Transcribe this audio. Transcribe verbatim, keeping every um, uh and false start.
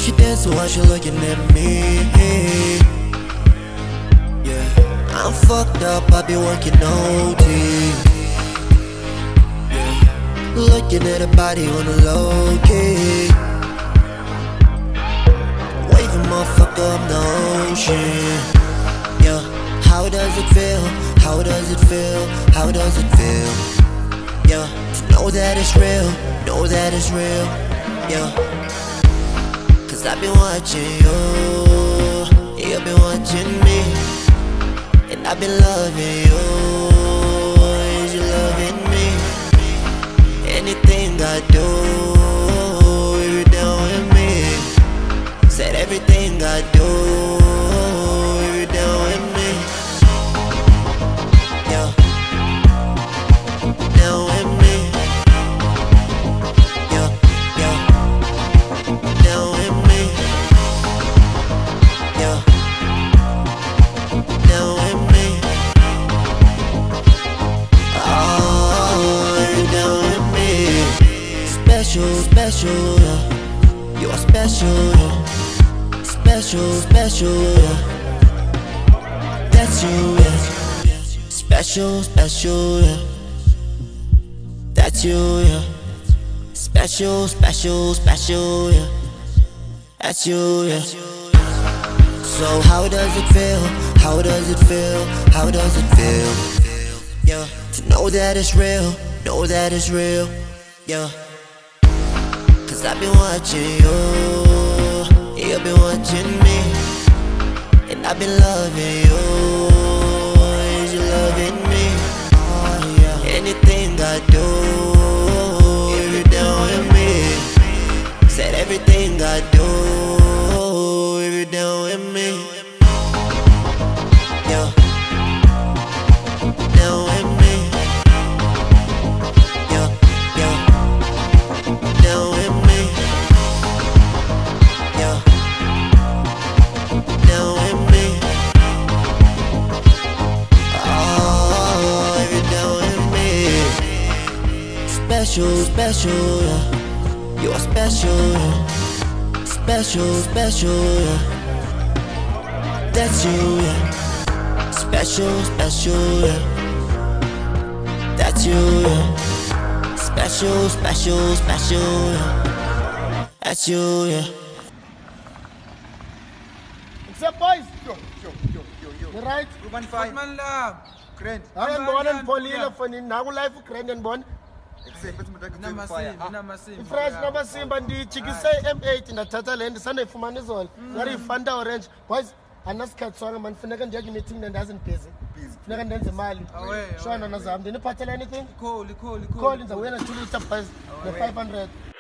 she dancing while she looking at me. Yeah, I'm fucked up, I be working O T. Yeah, looking at her body on the low key. Waving motherfucker up the ocean. Yeah, how does it feel? How does it feel? How does it feel? Yeah, to know that it's real, know that it's real. Yeah, cause I've been watching you, you've been watching me, and I've been loving you, is you loving me? Anything I do, if you're down with me. Said everything I do, if you're down with me. Yeah, down with me. Yeah, yeah, down with me. Yeah, down with me. Oh, you're down with me. Special, special, yeah. You are special, yeah. Special, special, yeah. That's you, yeah. Special, special, yeah. That's you, yeah. Special, special, special, yeah. That's you, yeah. So how does it feel? How does it feel? How does it feel? Yeah, to know that it's real, know that it's real. Yeah, cause I've been watching you, you've been watching me, and I've been loving you, is you loving me? Oh, yeah. Anything I do, if you're down with me. Said everything I do, if you're down with me. Yeah, down with me. Yeah, yeah, down with me. Yeah, down with me. Oh, if you're down with me. Special, special, yeah. You are special, yeah. Special, special, yeah. That's you, yeah. Special, special, yeah. That's you, yeah. Special, special, special, yeah. That's you, yeah. Except boys, Yo, yo, yo, yo, yo. you right? Ruben fine. Man lab. Grand. Hayan bona Amandla, nipholile yeah. foni naku life grand and bona. Except it's my Namasimba, namasimba. Fresh namasimba ndichikise M eight ndathatha le ndisandayifumana izolo. Ngari Fanta orange. Boys, anasikhathi sonke man funeka ndiye meeting nendazi busy. Busy. Funeka ndenze imali. Away, Shona nazam. Ndiniphathela anything? Call, call, call. Call in the winner two liter bus. The five hundred.